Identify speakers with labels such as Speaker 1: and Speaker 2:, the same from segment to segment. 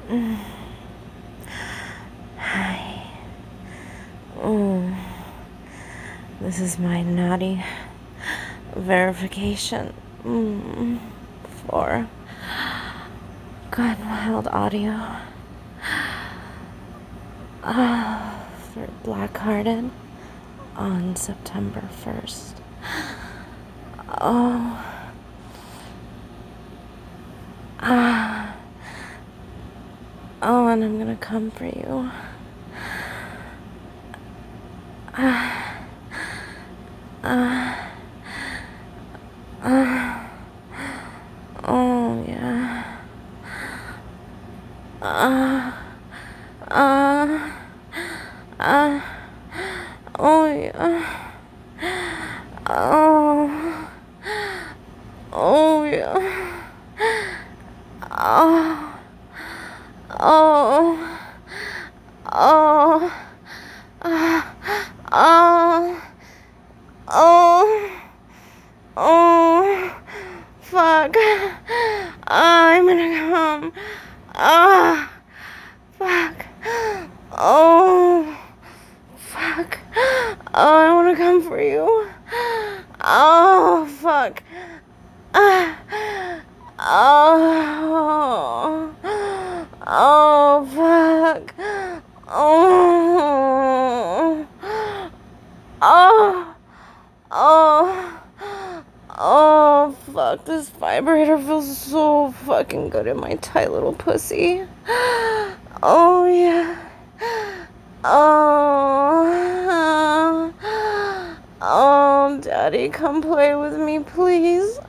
Speaker 1: Hi. This is my naughty verification for Gone Wild Audio for Blackhearted on September 1st. And I'm gonna come for you. Oh, yeah. Oh, yeah. Oh, yeah. Fuck. I'm gonna come. Fuck. Fuck. I wanna come for you. Fuck. Fuck. Fuck. This vibrator feels so fucking good in my tight little pussy. Oh, yeah. Daddy, come play with me, please.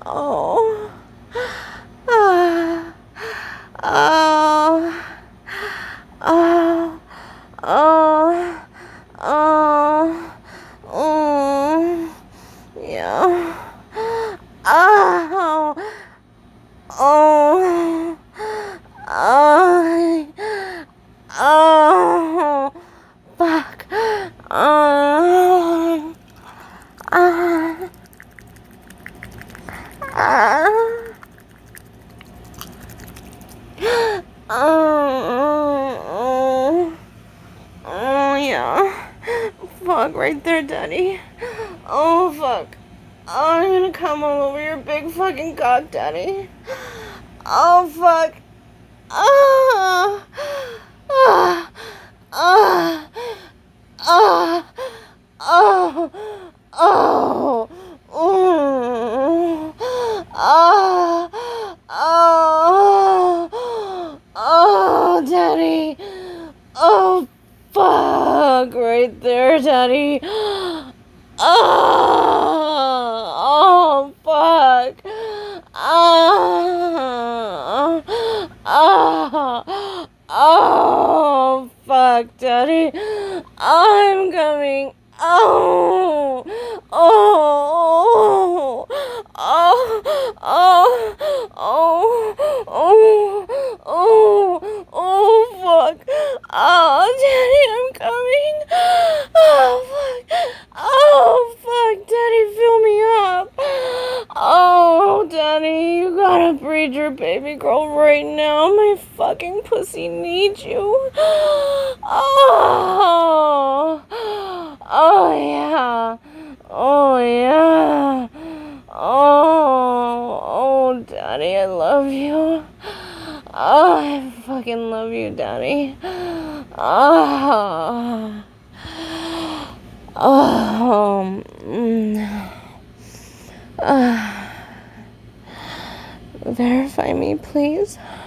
Speaker 1: Yeah. Fuck. Yeah. Fuck, right there, Daddy. Oh, fuck. I'm gonna come all over your big fucking cock, Daddy. Oh, fuck. Ah. Ah. Ah. Ah. Oh. Oh. Ah. Oh, Daddy. Oh, fuck, right there, Daddy. Oh, fuck. Oh, fuck, Daddy. I'm coming. Oh, oh, oh, oh, oh, oh, oh, fuck. Oh, Daddy, I'm coming. Oh, fuck. Oh, fuck, Daddy, fill me up. Oh, Daddy, you gotta breed your baby girl right now. My fucking pussy needs you. Oh, yeah. Oh, yeah. Oh, Daddy, I love you. Oh, I fucking love you, Daddy. Oh. Oh. Verify me, please.